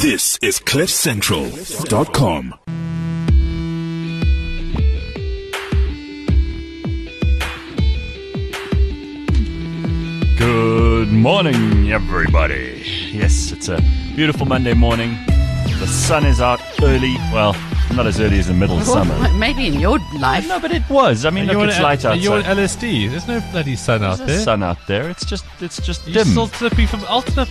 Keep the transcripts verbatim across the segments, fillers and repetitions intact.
This is cliff central dot com. Good morning, everybody. Yes, it's a beautiful Monday morning. The sun is out early. Well, not as early as the middle of Well, summer. maybe in your life. No, but it was. I mean, look, it's light outside. You're on L S D. There's no bloody sun out There's there. sun out there. It's just, it's just You're dim. still tripping from Ultra.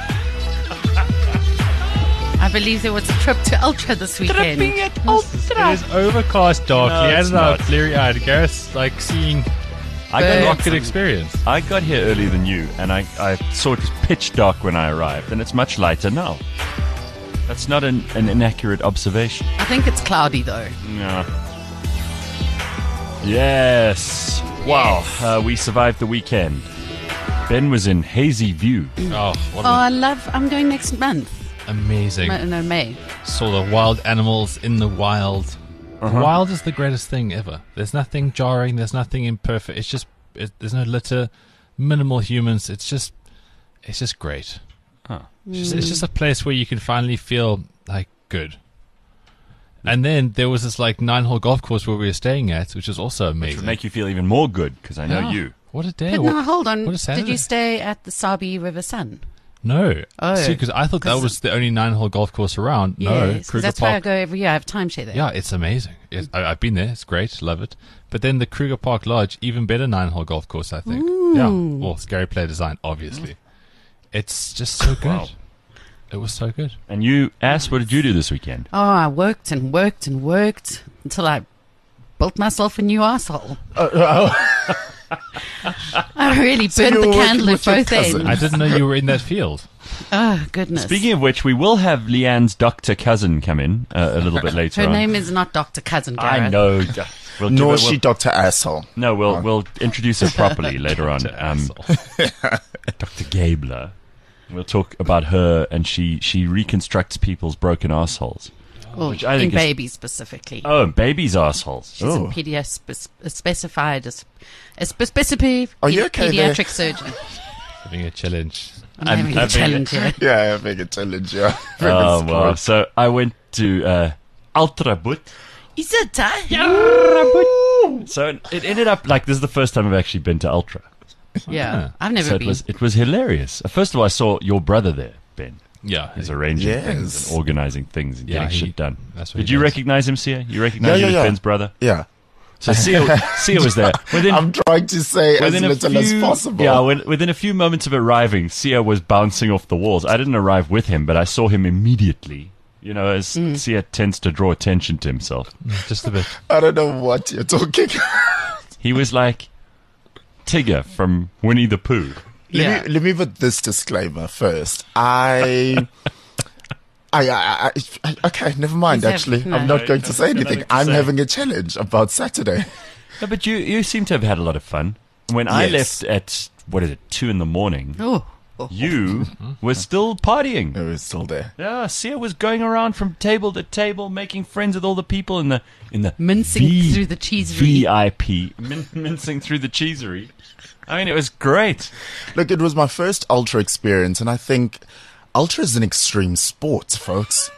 I believe there was a trip to Ultra this weekend. at It is overcast darkly No, and it's out not. bleary eyed. Gareth's like seeing I Birds. a got, rocket experience. I got here earlier than you, and I, I saw it was pitch dark when I arrived, and it's much lighter now. That's not an, an inaccurate observation. I think it's cloudy though. No. Yes. Wow. Uh, we survived the weekend. Ben was in Hazy View. Oh, what Oh, I an love. I'm going next month. amazing. Ma- No, May. Saw the wild animals in the wild. Uh-huh. The wild is the greatest thing ever. There's nothing jarring. There's nothing imperfect. It's just it, there's no litter, minimal humans. It's just it's just great. Huh. It's just, it's just a place where you can finally feel like good. And then there was this like nine-hole golf course where we were staying at, which was also Which amazing. would make you feel even more good, because I know Yeah. you. What a day! But What- now, hold on. what a Did Saturday. you stay at the Sabi River Sun? No. Oh. See, because I thought that 'Cause- was the only nine-hole golf course around. No, Yes, 'cause Kruger that's where I Park. go every year. I have timeshare there. Yeah, it's amazing. It's, I, I've been there. It's great. Love it. But then the Kruger Park Lodge, even better nine-hole golf course, I think. Yeah. Well, scary play design, obviously. It's just so good. Wow. It was so good. And you, Ass, what did you do this weekend? Oh, I worked and worked and worked until I built myself a new asshole. I really So burnt you the were working candle at with your both cousin? ends. I didn't know you were in that field. Oh, goodness. Speaking of which, we will have Leanne's doctor cousin come in uh, a little bit later Her on. name is not Doctor Cousin Gareth. I know. We'll give Nor her- is she we'll- Doctor Asshole. No, we'll we'll introduce her properly later on. Doctor Um, Asshole. Doctor Gabler. We'll talk about her, and she, she reconstructs people's broken assholes. Well, Which I in think is- babies specifically. Oh, babies' assholes. She's Oh. a pediatric spe- specified as a spe- specific Are you pedi- okay there? pediatric surgeon. Having a challenge. I'm, I'm having a having challenge here. Yeah, I think a challenge, yeah. Oh, well. So I went to uh, Ultrabut. Is it time? So it ended up like this is the first time I've actually been to Ultra. Yeah, I've never So it been. was it was hilarious. First of all, I saw your brother there, Ben. Yeah. He's arranging Yes. things and organizing things and Yeah, getting he- shit done. that's what Did he you does. recognize him, Sia? You recognize Yeah, him yeah, as yeah. Ben's brother? Yeah. So Sia, Sia was there. Within, I'm trying to say as within a little few, as possible. Yeah, when, within a few moments of arriving, Sia was bouncing off the walls. I didn't arrive with him, but I saw him immediately. You know, as Sia tends to draw attention to himself. Just a bit. I don't know what you're talking. He was like Tigger from Winnie the Pooh. Yeah. Let me let me put this disclaimer first. I. I, I, I, I okay, never mind. He's Actually, having- I'm no. not going to say Nothing anything. to I'm say. having a challenge about Saturday. No, but you, you seem to have had a lot of fun. When I Yes. left at, what is it, two in the morning, Oh, oh. you were still partying. It was still there. Yeah, Sia was going around from table to table, making friends with all the people in the in the Mincing V- through the cheesery. V I P, min- mincing through the cheesery. I mean, it was great. Look, it was my first Ultra experience, and I think Ultra is an extreme sport, folks.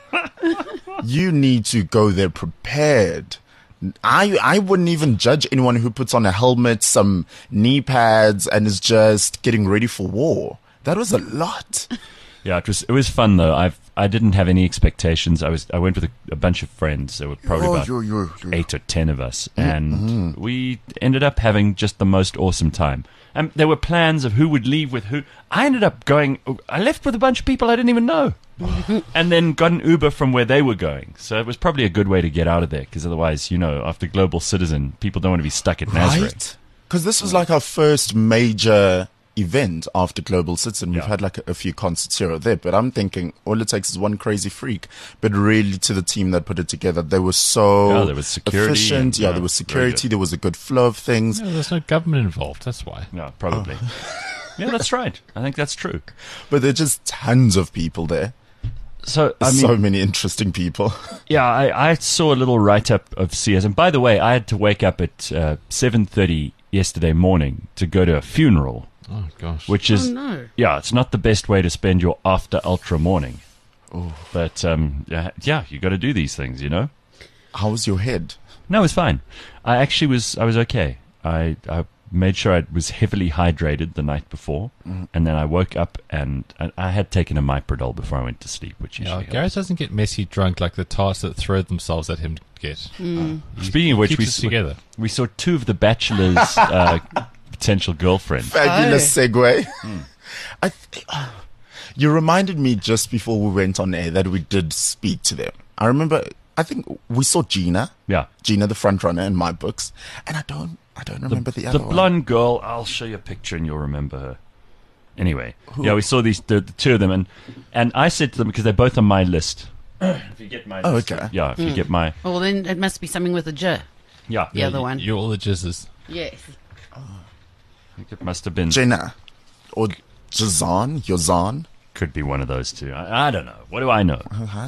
You need to go there prepared. I I wouldn't even judge anyone who puts on a helmet, some knee pads, and is just getting ready for war. That was a lot. Yeah, it was it was fun though. I've I didn't have any expectations. I was I went with a, a bunch of friends. There were probably Oh, about you- you- you- eight or ten of us, and we ended up having just the most awesome time. And there were plans of who would leave with who. I ended up going. I left with a bunch of people I didn't even know, and then got an Uber from where they were going. So it was probably a good way to get out of there, because otherwise, you know, after Global Citizen, people don't want to be stuck at Nazareth. Right? Because this was like our first major event after Global Citizen. We've Yeah. had like a, a few concerts here or there, but I'm thinking all it takes is one crazy freak. But really, to the team that put it together, they were so Yeah, there was security efficient. and, yeah, yeah, there was very security. good. There was a good flow of things. No, there's no government involved. That's why. No, probably. Yeah, that's right. I think that's true. But there are just tons of people there. So I mean, so many interesting people. yeah, I, I saw a little write up of C S. And by the way, I had to wake up at uh, seven thirty yesterday morning to go to a funeral, Oh gosh. which is Oh, no. yeah, it's not the best way to spend your after ultra morning. But um, yeah, yeah, you got to do these things, you know. How was your head? No, it was fine. I actually was. I was okay. I I made sure I was heavily hydrated the night before, Mm. and then I woke up and, and I had taken a Miprodol before I went to sleep, which Yeah, usually Gareth helps. doesn't get messy drunk like the tasks that throw themselves at him get. He Speaking of which, keeps we us s- together. we saw two of the Bachelor's uh, potential girlfriends. Fabulous Oh. segue. I th- you reminded me just before we went on air that we did speak to them. I remember. I think we saw Gina. Yeah. Gina, the front runner in my books, and I don't. I don't remember the, The other one. blonde girl, I'll show you a picture and you'll remember her. Anyway, yeah, we saw these the, the two of them, and and I said to them because they're both on my list. If you get my Oh, list, okay. yeah, if you get my Well, then it must be something with a J. yeah, The other you- one. You're all the jizzes. Yes. I think it must have been Jenna or Jazan, Yozan. could be one of those two. I, I don't know. What do I know?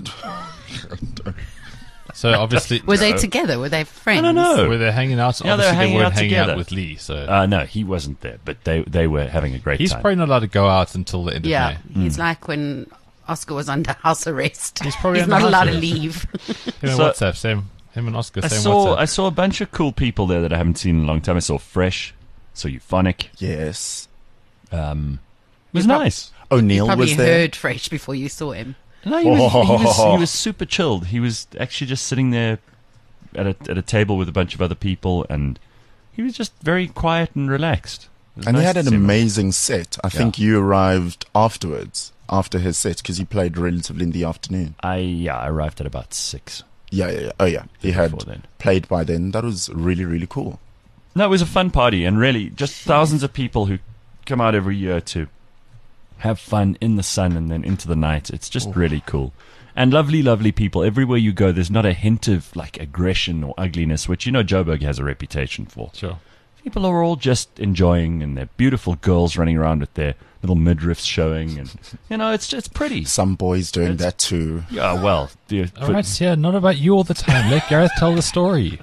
So obviously, Were they together? Were they friends? I don't know. were they hanging out? Yeah, they were obviously, hanging weren't out hanging together. out with Lee. So Uh, no, he wasn't there, but they they were having a great he's time. probably not allowed to go out until the end Yeah, of May. he's like when Oscar was under house arrest. He's probably he's under not house allowed to arrest. leave. Him and So- WhatsApp, same. Him and Oscar, I same saw WhatsApp. I saw a bunch of cool people there that I haven't seen in a long time. I saw Fresh, saw Euphonic. Yes. Um, it was You prob- nice. O'Neill Probably was there. heard Fresh before you saw him. No, he was, he was he was super chilled. He was actually just sitting there at a at a table with a bunch of other people, and he was just very quiet and relaxed. It was And nice he had to an see him. amazing set. I think you arrived afterwards, after his set, because he played relatively in the afternoon. I yeah, I arrived at about six. Yeah, yeah, yeah. Oh, yeah. He had Before then. played by then. That was really, really cool. No, it was a fun party, and really, just thousands of people who come out every year to have fun in the sun and then into the night. It's just really cool. And lovely, lovely people. Everywhere you go, there's not a hint of like aggression or ugliness, which you know Joburg has a reputation for. Sure. People are all just enjoying, and they're beautiful girls running around with their little midriffs showing, and you know, it's it's pretty. Some boys doing It's- that too. Yeah, well, the, All right, Sia, not about you all the time. Let Gareth tell the story.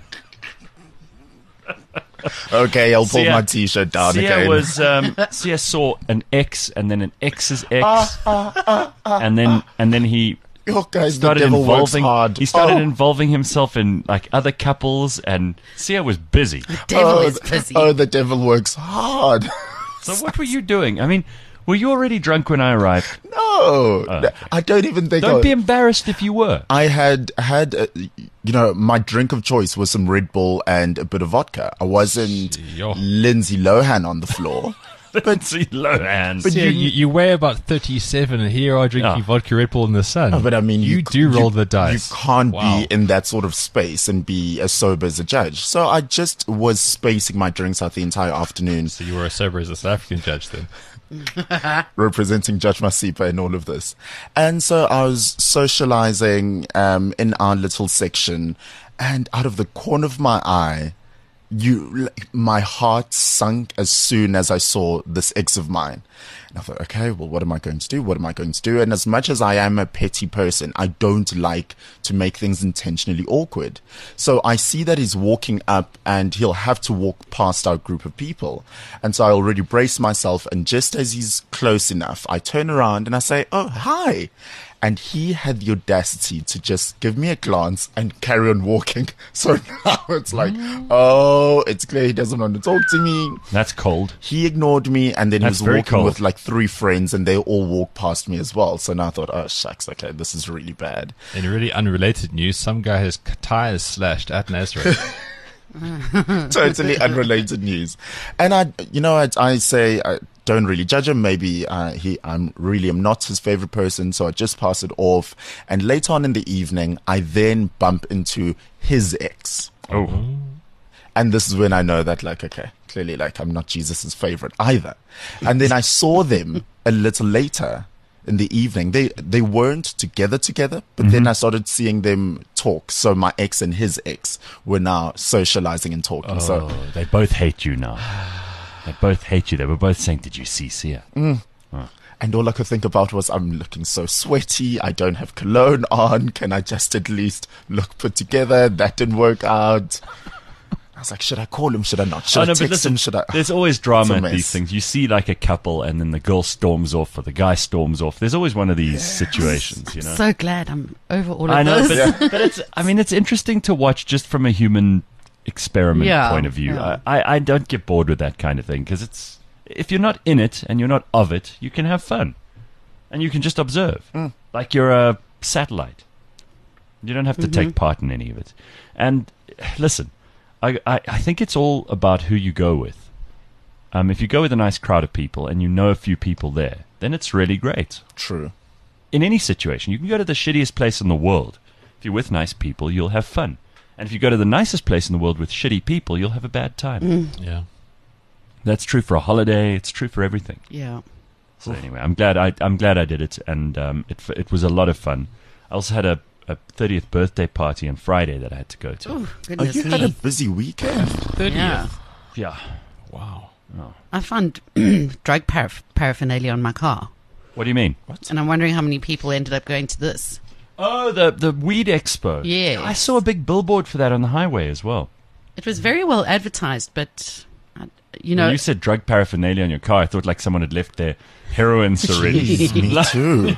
Okay, I'll pull Sia- my t-shirt down Sia again. was um, Sia saw an X and then an X's X, and then and then he Oh, guys, the started devil works involving hard. he started oh, involving himself in like other couples, and Sia was busy. Devil oh, is th- busy. oh, the devil works hard. So what were you doing? I mean, were you already drunk when I arrived? No, okay. I don't even think. Don't I, be embarrassed if you were. I had had, uh, you know, my drink of choice was some Red Bull and a bit of vodka. I wasn't Yo. Lindsay Lohan on the floor. But see, Lohan. But Sia, you- you, you weigh about thirty-seven, and here you are drinking Yeah. vodka Red Bull in the sun. Oh, but I mean, you, you, do roll the dice. You can't Wow. be in that sort of space and be as sober as a judge. So I just was spacing my drinks out the entire afternoon, So you were as sober as a South African judge then. representing Judge Masipa in all of this. And so I was socializing um, in our little section, and out of the corner of my eye, you, like, my heart sunk as soon as I saw this ex of mine. And I thought, okay, well, what am I going to do? What am I going to do? And as much as I am a petty person, I don't like to make things intentionally awkward. So I see that he's walking up and he'll have to walk past our group of people. And so I already brace myself. And just as he's close enough, I turn around and I say, oh, hi. And he had the audacity to just give me a glance and carry on walking. So now it's like, oh, it's clear he doesn't want to talk to me. That's cold. He ignored me, and then That's he was very walking cold. with like three friends, and they all walked past me as well. So now I thought, oh, shucks, okay, this is really bad. In really unrelated news, some guy has c- tires slashed at Nazareth. Totally unrelated news. And I, you know, I, I say I don't really judge him. Maybe uh, he, I'm really am not his favorite person, so I just pass it off. And later on in the evening, I then bump into his ex. Oh, And this is when I know that, like, okay, clearly, like, I'm not Jesus's favorite either. And then I saw them a little later in the evening. They they weren't together together, but then I started seeing them talk. So my ex and his ex were now socializing and talking. So oh, they both hate you now. They both hate you. They were both saying, "Did you see Sia?" and all I could think about was, I'm looking so sweaty. I don't have cologne on. Can I just at least look put together? That didn't work out. I was like, should I call him? Should I not? Should Oh, I no, text but listen, him? Should I? there's always drama It's a at these mess. things. You see like a couple and then the girl storms off or the guy storms off. There's always one of these situations, you know. So glad I'm over all of I know, this. but, but it's. I mean, it's interesting to watch just from a human experiment Yeah, point of view. yeah. I, I, I don't get bored with that kind of thing because it's if you're not in it and you're not of it, you can have fun, and you can just observe, Mm. like you're a satellite. You don't have to Mm-hmm. take part in any of it. And listen, I, I, I think it's all about who you go with. Um, if you go with a nice crowd of people and you know a few people there, then it's really great True. in any situation. You can go to the shittiest place in the world. If you're with nice people, you'll have fun. And if you go to the nicest place in the world with shitty people, you'll have a bad time. Yeah. That's true for a holiday. It's true for everything. Yeah. So anyway, I'm glad I I'm glad I did it, and um, it f- it was a lot of fun. I also had a, a thirtieth birthday party on Friday that I had to go to. Oh, Oh, goodness you me. had a busy weekend. thirtieth. yeah. Yeah. Wow. I found drug paraph- paraphernalia on my car. What do you mean? And I'm wondering how many people ended up going to this. Oh, the the weed expo. Yes. I saw a big billboard for that on the highway as well. It was very well advertised, but, uh, you When know, you said drug paraphernalia on your car, I thought like someone had left their heroin syringe. Me too.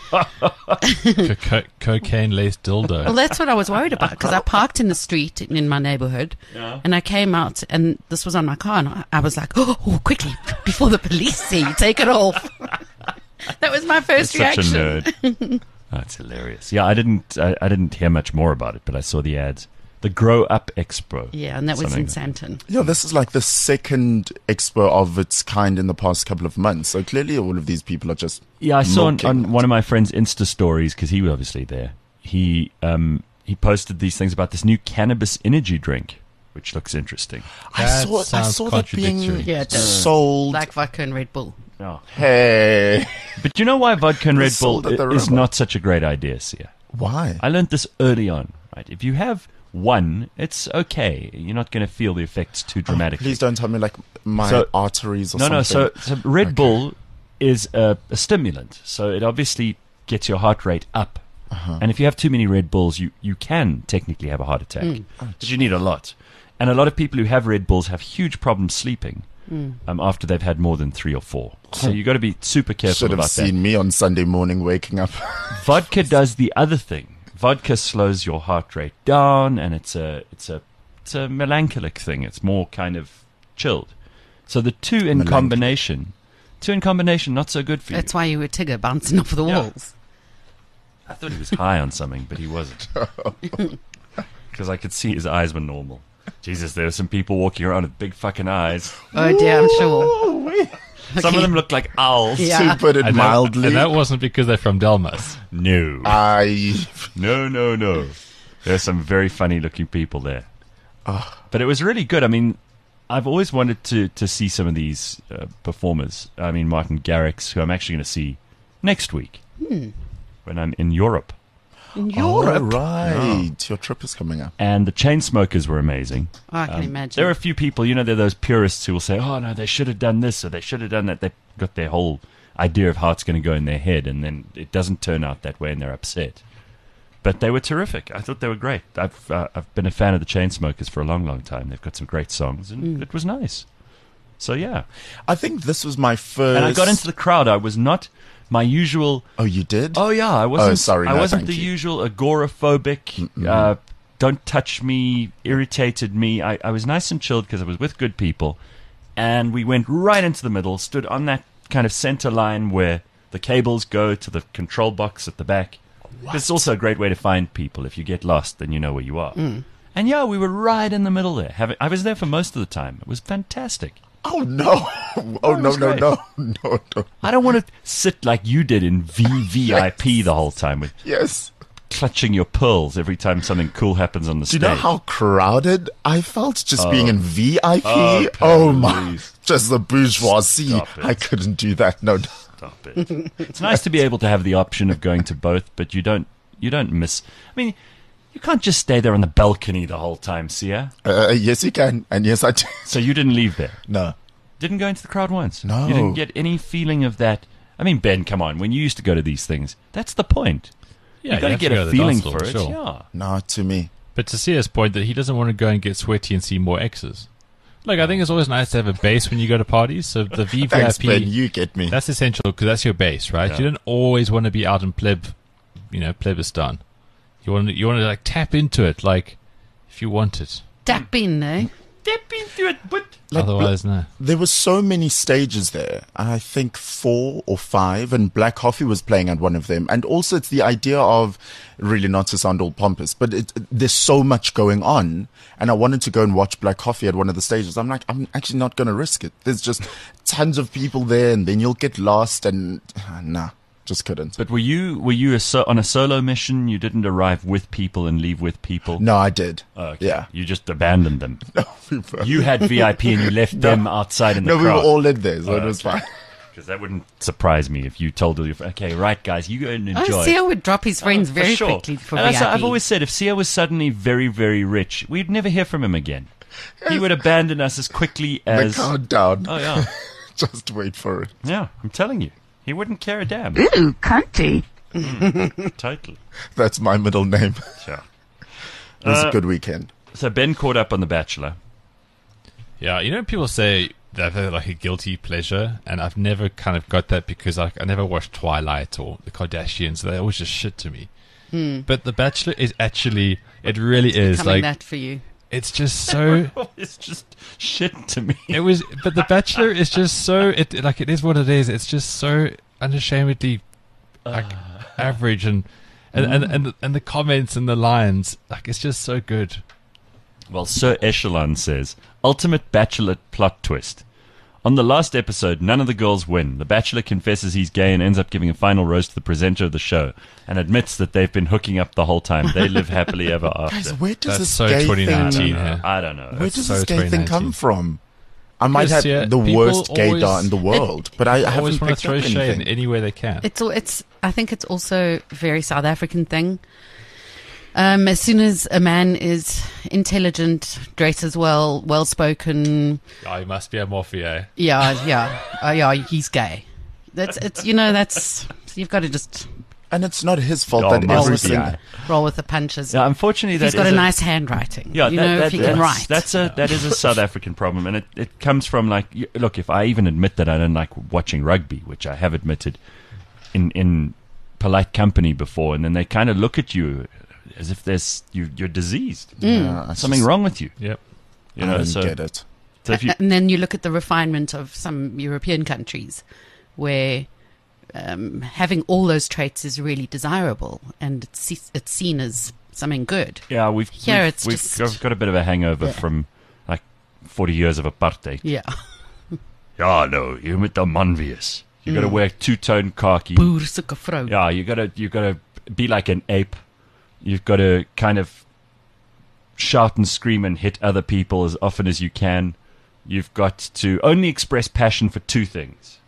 Co- co- cocaine laced dildo. well, that's what I was worried about because I parked in the street in, in my neighborhood Yeah. and I came out and this was on my car and I, I was like, oh, oh, quickly, before the police see you, take it off. That was my first Such a reaction. nerd. That's hilarious. Yeah, I didn't I, I didn't hear much more about it, but I saw the ads. The Grow Up Expo. Yeah, and that was Something in like- Santon. Yeah, this is like the second expo of its kind in the past couple of months. So clearly, all of these people are just Yeah, I saw on, milking on it. one of my friend's Insta stories because he was obviously there. He um he posted these things about this new cannabis energy drink, which looks interesting. I That saw. I sounds saw that being contradictory. Yeah, it does. sold. Like vodka and Red Bull. Oh. Hey, But you know why vodka and It Red was Bull sold at the i- is Roma. not such a great idea, Sia? why? I learned this early on, right? If you have one, it's okay. You're not going to feel the effects too dramatically. Please don't tell me like my So- arteries or no, something. no. So, so Red Okay. Bull is a, a stimulant, so it obviously gets your heart rate up. Uh-huh. And if you have too many Red Bulls, you, you can technically have a heart attack, but you need a lot. And a lot of people who have Red Bulls have huge problems sleeping um, after they've had more than three or four. So you got to be super careful Should have about that. seen me on Sunday morning waking up. Vodka does the other thing. Vodka slows your heart rate down, and it's a it's a it's a melancholic thing. It's more kind of chilled. So the two in Melancholic. combination, two in combination, not so good for you. That's why you were Tigger bouncing off the Yeah. walls. I thought he was high on something, but he wasn't. Because I could see his eyes were normal. Jesus, there were some people walking around with big fucking eyes. Oh, dear, I'm sure. Oh wait, Some of them looked like owls. Yeah. to put it And that, mildly. and that wasn't because they're from Delmas. No. I No, no, no. There's some very funny looking people there. Ah. But it was really good. I mean, I've always wanted to, to see some of these uh, performers. I mean, Martin Garrix, who I'm actually going to see next week Hmm. when I'm in Europe. In Oh, Europe. right. Your trip is coming up. And the Chainsmokers were amazing. Oh, I can Um, imagine. There are a few people, you know, there are those purists who will say, oh, no, they should have done this or they should have done that. They've got their whole idea of how it's going to go in their head, and then it doesn't turn out that way and they're upset. But they were terrific. I thought they were great. I've, uh, I've been a fan of the Chainsmokers for a long, long time. They've got some great songs, and it was nice. So, yeah. I think this was my first. And I got into the crowd. I was not my usual... Oh, you did? Oh yeah, I wasn't. Oh, sorry, I no, wasn't thank the you. usual agoraphobic. Uh, don't touch me, irritated me. I, I was nice and chilled because I was with good people, and we went right into the middle. Stood on that kind of center line where the cables go to the control box at the back. It's also a great way to find people. If you get lost, then you know where you are. And yeah, we were right in the middle there. Having, I was there for most of the time. It was fantastic. Oh no! Oh it no! was No! great. No! No! No! I don't want to sit like you did in V V I P the whole time with Yes. clutching your pearls every time something cool happens on the Do you stage. know how crowded I felt just being in V I P? Oh, Oh, my! please. Just the bourgeoisie. Stop it. I couldn't do that. No. Stop it. It's nice to be able to have the option of going to both, but you don't you don't miss. I mean, you can't just stay there on the balcony the whole time, Sia. Uh, yes, you can, and yes, I do. So you didn't leave there. No. Didn't go into the crowd once. No. You didn't get any feeling of that. I mean, Ben, come on. When you used to go to these things, that's the point. Yeah, you got to have get go a to the feeling dance floor, for it. sure. Yeah. Not to me. But to Sia's point that he doesn't want to go and get sweaty and see more exes. Like, I think it's always nice to have a base when you go to parties. So the V V I P, Thanks, Ben. You get me. that's essential because that's your base, right? Yeah. You don't always want to be out in pleb, you know, plebistan. You want to, you want to like tap into it, like if you want it. Tap in, eh? Step into it, but Like, Otherwise, no. There were so many stages there. I think four or five, and Black Coffee was playing at one of them. And also, it's the idea of, really not to sound all pompous, but it, there's so much going on. And I wanted to go and watch Black Coffee at one of the stages. I'm like, I'm actually not going to risk it. There's just tons of people there, and then you'll get lost. And uh, nah, just couldn't. but were you were you a so, on a solo mission? You didn't arrive with people and leave with people. No, I did. Oh, okay. Yeah. You just abandoned them. No, we were, You had V I P and you left them outside in the no, we were crowd. all in there, so Oh, it was okay. fine. Because that wouldn't surprise me if you told all your friends, okay, right, guys, you go and enjoy. Oh, Sia would drop his friends Oh, for very sure. quickly for And V I P. that's- I've always said if Sia was suddenly very, very rich, we'd never hear from him again. He would abandon us as quickly The as. countdown. Oh, yeah. Just wait for it. Yeah, I'm telling you. He wouldn't care a damn. Ooh, cunty. Totally. That's my middle name. Sure. It was Uh, a good weekend. So Ben caught up on The Bachelor. Yeah, you know, people say that they're like a guilty pleasure, and I've never kind of got that because like I never watched Twilight or The Kardashians. They always just shit to me. But The Bachelor is actually, it really is Coming like that for you. it's just so. It's just shit to me. It was, but The Bachelor is just so. It like it is what it is. It's just so unashamedly like average, and and, and and and the comments and the lines, like it's just so good. Well, Sir Echelon says, ultimate Bachelor plot twist. On the last episode, none of the girls win. The Bachelor confesses he's gay and ends up giving a final rose to the presenter of the show and admits that they've been hooking up the whole time. They live happily ever Guys, after. where does That's this so gay I twenty thing... don't nineteen. know. yeah. I don't know. Where That's does so this gay thing twenty come nineteen. from? I might Yes, have yeah, the people worst gaydar always- in the world, but I I haven't always want picked to throw up shade in anything. any way they can. It's all. It's. I think it's also a very South African thing. Um, as soon as a man is intelligent, dresses well, well spoken, Oh, he must be a Morphe. yeah, yeah, uh, yeah, he's gay. That's it's. You know, that's you've got to just And it's not his fault Oh, that must roll with everything... the roll with the punches. Yeah, unfortunately, If that he's got is a a- nice handwriting. Yeah, you that, know, that- if he that's, can write. That's a that is a South African problem, and it, it comes from like y- look. If I even admit that I don't like watching rugby, which I have admitted in in polite company before, and then they kind of look at you as if there's you you're diseased, Yeah, I something just- wrong with you. Yep. You I know, don't so, get it. so if you And then you look at the refinement of some European countries where um, having all those traits is really desirable and it's, se- it's seen as something good. yeah we've Here we've, it's we've just- got, got a bit of a hangover Yeah. from like forty years of apartheid. Yeah. Yeah, no, you're with the manvius. You got to wear two tone khaki. Boer soeke vrou. Yeah, you gotta you gotta be like an ape. You've got to kind of shout and scream and hit other people as often as you can. You've got to only express passion for two things: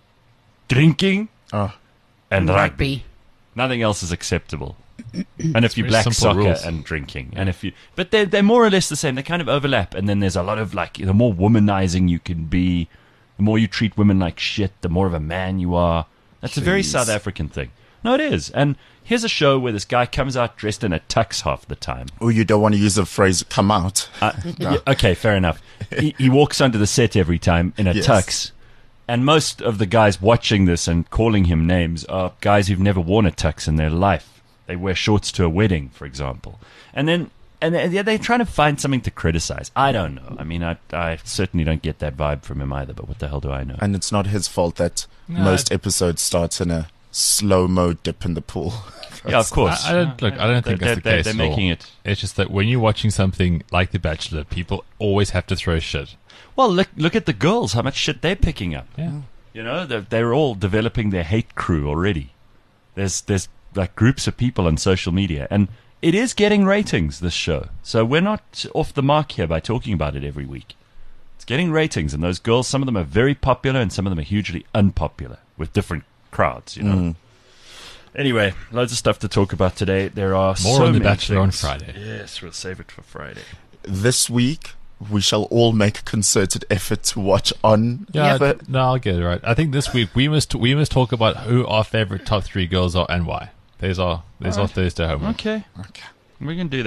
drinking Oh, and rugby. Rugby. Nothing else is acceptable. And if you very black simple soccer rules. and drinking, and if you, but they're they're more or less the same. They kind of overlap. And then there's a lot of like the more womanizing you can be, the more you treat women like shit, the more of a man you are. That's a very Jeez. South African thing. No, it is. And here's a show where this guy comes out dressed in a tux half the time. or you don't want to use the phrase "come out." Uh, yeah, okay, fair enough. He, he walks onto the set every time in a Yes. tux. And most of the guys watching this and calling him names are guys who've never worn a tux in their life. They wear shorts to a wedding, for example. And then and they- they're trying to find something to criticize. I don't know. I mean, I, I certainly don't get that vibe from him either, but what the hell do I know? And it's not his fault that No, most I- episodes starts in a slow-mo dip in the pool. Yeah, of course. I, I don't look. I don't think They're- that's the they're- case. They're at all. making it... It's just that when you're watching something like The Bachelor, people always have to throw shit. Well, look, look at the girls, how much shit they're picking up. Yeah. You know, they're, they're all developing their hate crew already. There's there's like groups of people on social media, and it is getting ratings, this show. So we're not off the mark here by talking about it every week. It's getting ratings, and those girls, some of them are very popular, and some of them are hugely unpopular with different crowds, you know. Mm. Anyway, loads of stuff to talk about today. There are More so on The many Bachelor on things. Friday. Yes, we'll save it for Friday. This week, we shall all make a concerted effort to watch on. Yeah, but no, I'll get it right. I think this week we must we must talk about who our favorite top three girls are and why. There's our there's our Alright. Thursday homework. Okay, okay. we can do that.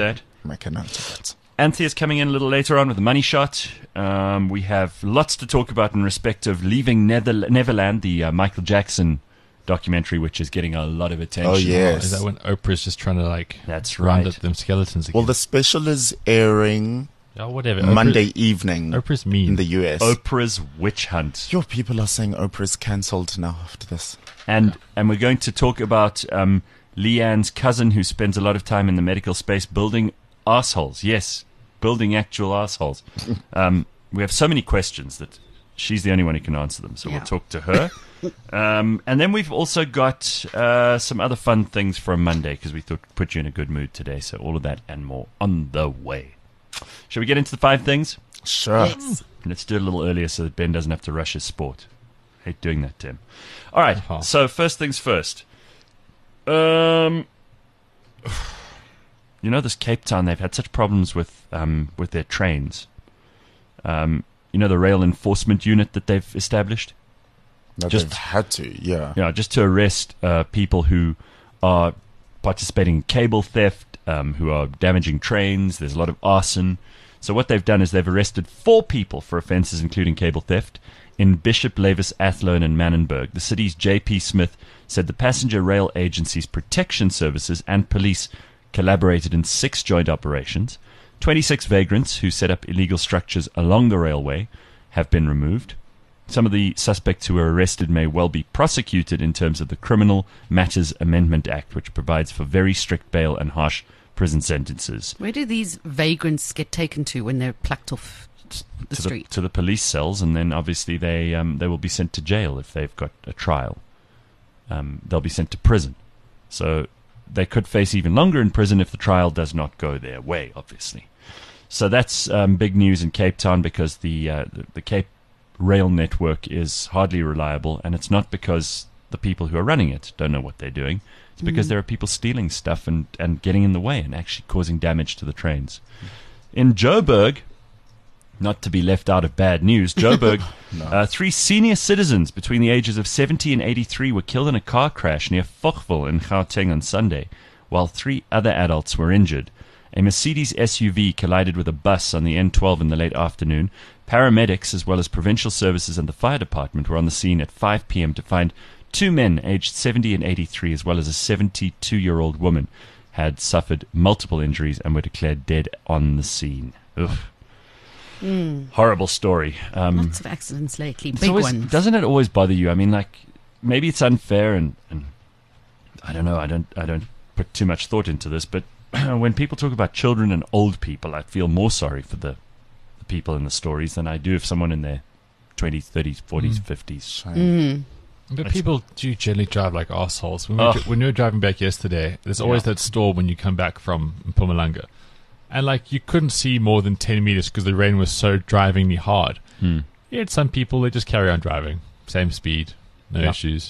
Make a note of it. Anthea's coming in a little later on with the money shot. Um, we have lots to talk about in respect of Leaving Nether- Neverland, the uh, Michael Jackson documentary, which is getting a lot of attention. Oh, yes. Is that when Oprah's just trying to like That's round right. up them skeletons again? Well, the special is airing oh, whatever. Monday Oprah, evening Oprah's mean. in the U S. Oprah's Witch Hunt. Your people are saying Oprah's cancelled now after this. And and we're going to talk about um, Leanne's cousin, who spends a lot of time in the medical space building assholes. Yes, building actual assholes. Um, we have so many questions that she's the only one who can answer them. So Yeah. we'll talk to her. um, and then we've also got uh, some other fun things from Monday because we thought we'd put you in a good mood today. So all of that and more on the way. Shall we get into the five things? Sure. Yes. Let's do it a little earlier so that Ben doesn't have to rush his sport. Hate doing that, Tim. All right. Uh-huh. So first things first. Um, you know, this Cape Town, they've had such problems with um with their trains. Um, you know the rail enforcement unit that they've established. No, Just- they've had to, yeah. Yeah, just to arrest uh, people who are participating in cable theft, um, who are damaging trains. There's a lot of arson. So what they've done is they've arrested four people for offences including cable theft in Bishop, Lavis, Athlone and Manenberg. The city's J P Smith said the Passenger Rail Agency's protection services and police collaborated in six joint operations. twenty-six vagrants who set up illegal structures along the railway have been removed. Some of the suspects who were arrested may well be prosecuted in terms of the Criminal Matters Amendment Act, which provides for very strict bail and harsh prison sentences. Where do these vagrants get taken to when they're plucked off the to the, street? to the police cells, and then obviously they um, they will be sent to jail if they've got a trial. Um, they'll be sent to prison. So they could face even longer in prison if the trial does not go their way, obviously. So that's um, big news in Cape Town because the, uh, the the Cape rail network is hardly reliable, and it's not because the people who are running it don't know what they're doing. It's because there are people stealing stuff and, and getting in the way and actually causing damage to the trains. In Joburg, not to be left out of bad news, Joburg, uh, three senior citizens between the ages of seventy and eighty-three were killed in a car crash near Fochville in Gauteng on Sunday, while three other adults were injured. A Mercedes S U V collided with a bus on the N twelve in the late afternoon. Paramedics, as well as provincial services and the fire department, were on the scene at five p.m. to find two men aged seventy and eighty-three, as well as a seventy-two-year-old woman, had suffered multiple injuries and were declared dead on the scene. Ugh. Horrible story. Um, Lots of accidents lately, it's big always- ones. Doesn't it always bother you? I mean, like, maybe it's unfair, and, and I don't know. I don't. I don't put too much thought into this, but when people talk about children and old people, I feel more sorry for the, the people in the stories than I do if someone in their twenties, thirties, forties, fifties. Shame. But It's- people do generally drive like assholes. When we, Oh. were, when we were driving back yesterday, there's always Yeah. that storm when you come back from Mpumalanga. And like you couldn't see more than ten meters because the rain was so drivingly hard. Hmm. You had some people, they just carry on driving. Same speed, no Yeah. issues.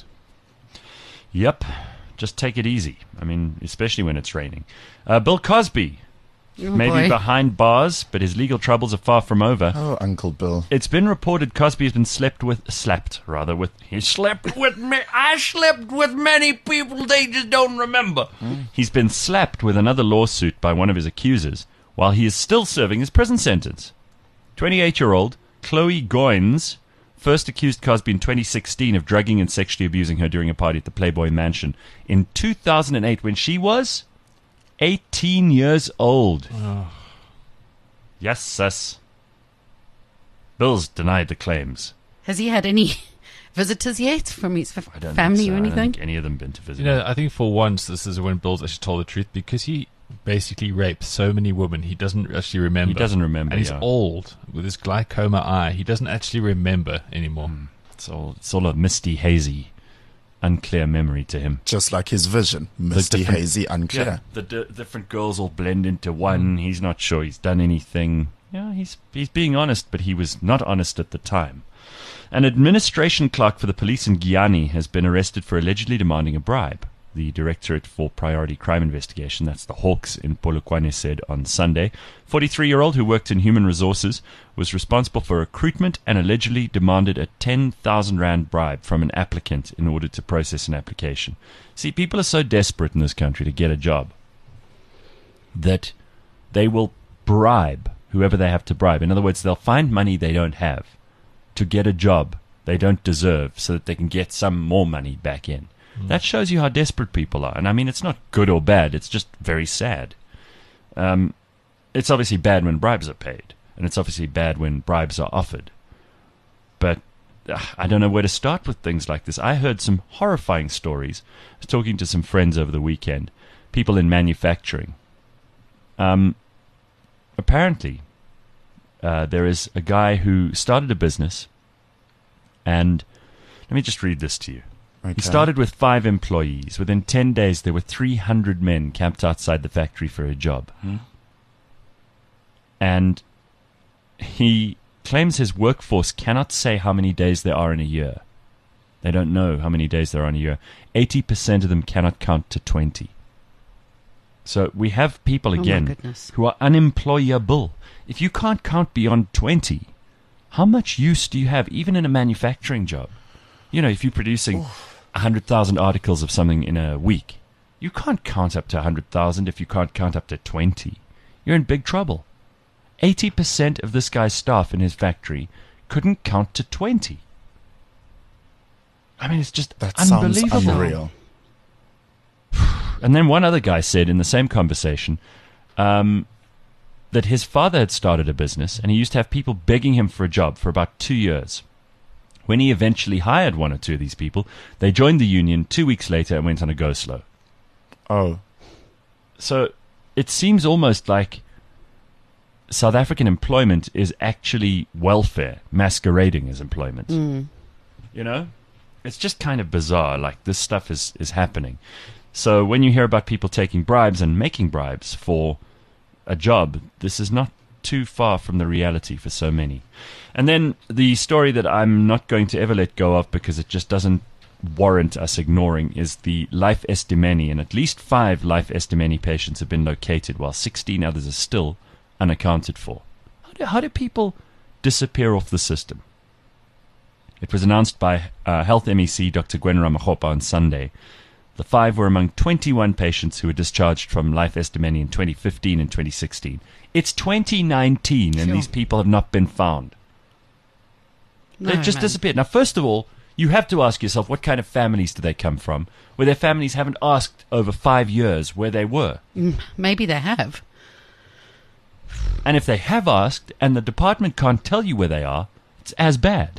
Yep. Just take it easy. I mean, especially when it's raining. Uh, Bill Cosby Oh, may be boy. behind bars, but his legal troubles are far from over. Oh, Uncle Bill. It's been reported Cosby has been slept with, slapped rather with. He slept with me. I slept with many people. They just don't remember. He's been slapped with another lawsuit by one of his accusers while he is still serving his prison sentence. twenty-eight-year-old Chloe Goins first accused Cosby in twenty sixteen of drugging and sexually abusing her during a party at the Playboy Mansion in two thousand eight when she was eighteen years old. Yes, sis. Bill's denied the claims. Has he had any visitors yet from his f- I don't family think so. or I don't anything? think any of them been to visit. You know, I think for once this is when Bill's actually told the truth because he basically raped so many women he doesn't actually remember. He doesn't remember. And he's yeah. old with his glaucoma eye. He doesn't actually remember anymore. It's all it's all a misty, hazy, unclear memory to him. Just like his vision. Misty, different- hazy, unclear. The d- different girls all blend into one. He's not sure he's done anything. Yeah, he's he's being honest, but he was not honest at the time. An administration clerk for the police in Guyana has been arrested for allegedly demanding a bribe. The Directorate for Priority Crime Investigation, that's the Hawks in Polokwane, said on Sunday. forty-three-year-old who worked in human resources was responsible for recruitment and allegedly demanded a ten thousand rand bribe from an applicant in order to process an application. See, people are so desperate in this country to get a job that they will bribe whoever they have to bribe. In other words, they'll find money they don't have to get a job they don't deserve so that they can get some more money back in. Mm. That shows you how desperate people are. And I mean, it's not good or bad. It's just very sad. Um, it's obviously bad when bribes are paid. And it's obviously bad when bribes are offered. But uh, I don't know where to start with things like this. I heard some horrifying stories. I was talking to some friends over the weekend, people in manufacturing. Um, apparently, uh, there is a guy who started a business, and let me just read this to you. Okay. He started with five employees. Within ten days, there were three hundred men camped outside the factory for a job. Hmm. And he claims his workforce cannot say how many days there are in a year. They don't know how many days there are in a year. eighty percent of them cannot count to twenty. So we have people, Oh, my again, goodness. who are unemployable. If you can't count beyond twenty, how much use do you have, even in a manufacturing job? You know, if you're producing one hundred thousand articles of something in a week, you can't count up to one hundred thousand if you can't count up to twenty. You're in big trouble. eighty percent of this guy's staff in his factory couldn't count to twenty. I mean, it's just That sounds unbelievable. unreal. And then one other guy said in the same conversation um, that his father had started a business and he used to have people begging him for a job for about two years. When he eventually hired one or two of these people, they joined the union two weeks later and went on a go slow. Oh, So it seems almost like South African employment is actually welfare masquerading as employment. Mm. You know? It's just kind of bizarre. Like, this stuff is, is happening. So when you hear about people taking bribes and making bribes for a job, this is not too far from the reality for so many. And then the story that I'm not going to ever let go of because it just doesn't warrant us ignoring is the Life Estimeni. And at least five Life Estimeni patients have been located while sixteen others are still unaccounted for. How do, how do people disappear off the system? It was announced by uh, Health M E C Doctor Gwen Ramagopa on Sunday. The five were among twenty-one patients who were discharged from Life Estimeni in twenty fifteen and twenty sixteen. It's twenty nineteen and Sure. these people have not been found. No, They've just man. disappeared. Now, first of all, you have to ask yourself, what kind of families do they come from, where their families haven't asked over five years where they were? Mm, Maybe they have. And if they have asked and the department can't tell you where they are, it's as bad.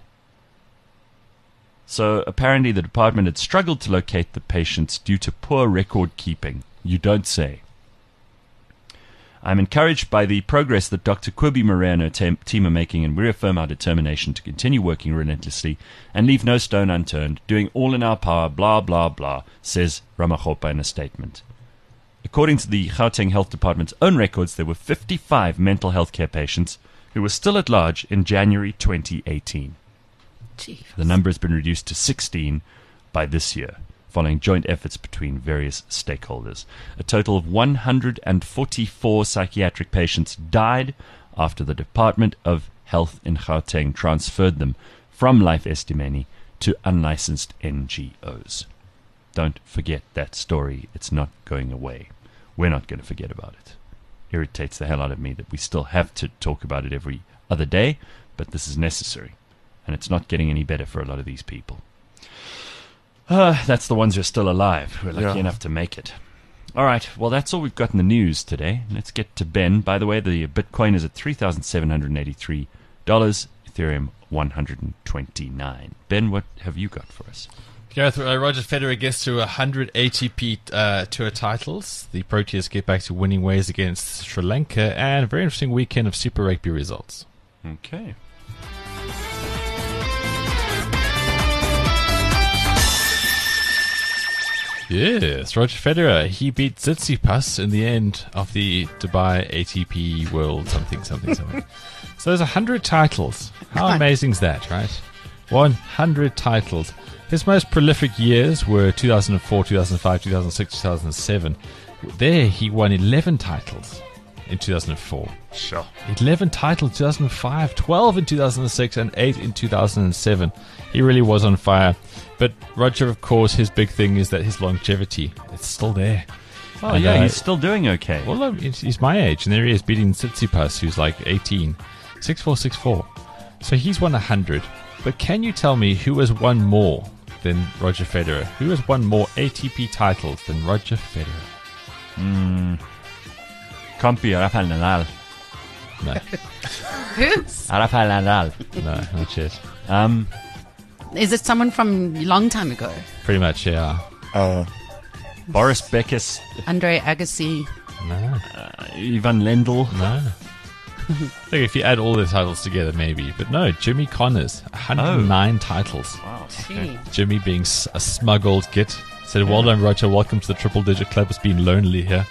So apparently the department had struggled to locate the patients due to poor record keeping. You don't say. I'm encouraged by the progress that Doctor Kwibi Marais and her te- team are making, and we reaffirm our determination to continue working relentlessly and leave no stone unturned, doing all in our power, blah, blah, blah, says Ramagopa in a statement. According to the Gauteng Health Department's own records, there were fifty-five mental health care patients who were still at large in January twenty eighteen. Jeez. The number has been reduced to sixteen by this year, following joint efforts between various stakeholders. A total of one hundred forty-four psychiatric patients died after the Department of Health in Gauteng transferred them from Life Estimeni to unlicensed N G Os. Don't forget that story. It's not going away. We're not going to forget about it. Irritates the hell out of me that we still have to talk about it every other day, but this is necessary. And it's not getting any better for a lot of these people. Uh, that's the ones who are still alive, who are lucky Yeah. enough to make it. All right, well, that's all we've got in the news today. Let's get to Ben. By the way, the Bitcoin is at three thousand seven hundred eighty-three dollars, Ethereum one hundred twenty-nine dollars. Ben, what have you got for us? Gareth, uh, Roger Federer gets to one hundred A T P uh, tour titles. The Proteas get back to winning ways against Sri Lanka, and a very interesting weekend of Super Rugby results. Okay. Yes, Roger Federer, he beat Tsitsipas in the end of the Dubai A T P World something, something, something. So there's one hundred titles. How amazing is that, right? one hundred titles. His most prolific years were two thousand four, two thousand five, two thousand six, two thousand seven. There he won eleven titles in two thousand four. Sure. eleven titles in two thousand five, twelve in two thousand six, and eight in two thousand seven. He really was on fire. But Roger, of course, his big thing is that his longevity, it's still there. Oh, And, yeah, uh, he's still doing okay. Well, look, he's he's my age, and there he is beating Tsitsipas, who's like eighteen. six four, six four. So he's won one hundred. But can you tell me who has won more than Roger Federer? Who has won more A T P titles than Roger Federer? Can't be Rafael Nadal. No, Who? Rafael Nadal. no, not yet. Um, Is it someone from a long time ago? Pretty much, yeah. Uh, Boris Becker, Andre Agassi. No, Ivan Lendl. no. Look, if you add all the titles together, maybe. But no, Jimmy Connors, one hundred nine titles. Wow. Gee. Jimmy being s- a smuggled git. Said, well done, Roger. Welcome to the triple digit club. It's been lonely here.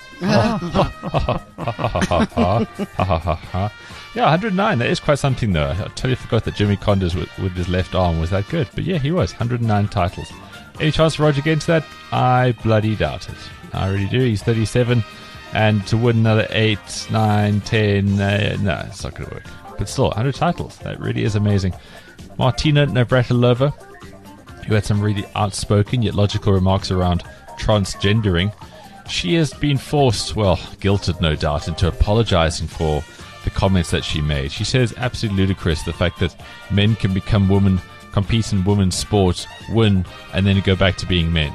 Yeah, one hundred nine. That is quite something, though. I totally forgot that Jimmy Connors with, with his left arm was that good. But yeah, he was. one hundred nine titles. Any chance for Roger getting to that? I bloody doubt it. I really do. He's thirty-seven. And to win another eight, nine, ten, uh, no, it's not going to work. But still, one hundred titles. That really is amazing. Martina Navratilova, who had some really outspoken yet logical remarks around transgendering. She has been forced, well, guilted no doubt, into apologizing for the comments that she made. She says absolutely ludicrous the fact that men can become women, compete in women's sports, win, and then go back to being men.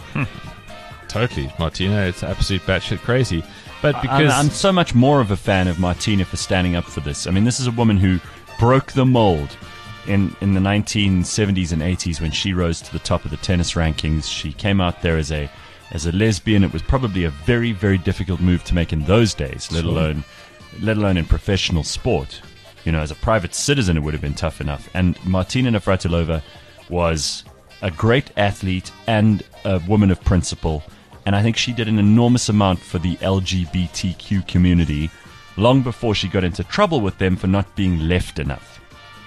Totally, Martina. It's absolute batshit crazy. But because I'm, I'm so much more of a fan of Martina for standing up for this. I mean, this is a woman who broke the mold in, in the nineteen seventies and eighties when she rose to the top of the tennis rankings. She came out there as a as a lesbian. It was probably a very, very difficult move to make in those days, let Sure. alone let alone in professional sport. You know, as a private citizen, it would have been tough enough. And Martina Navratilova was a great athlete and a woman of principle. And I think she did an enormous amount for the L G B T Q community long before she got into trouble with them for not being left enough.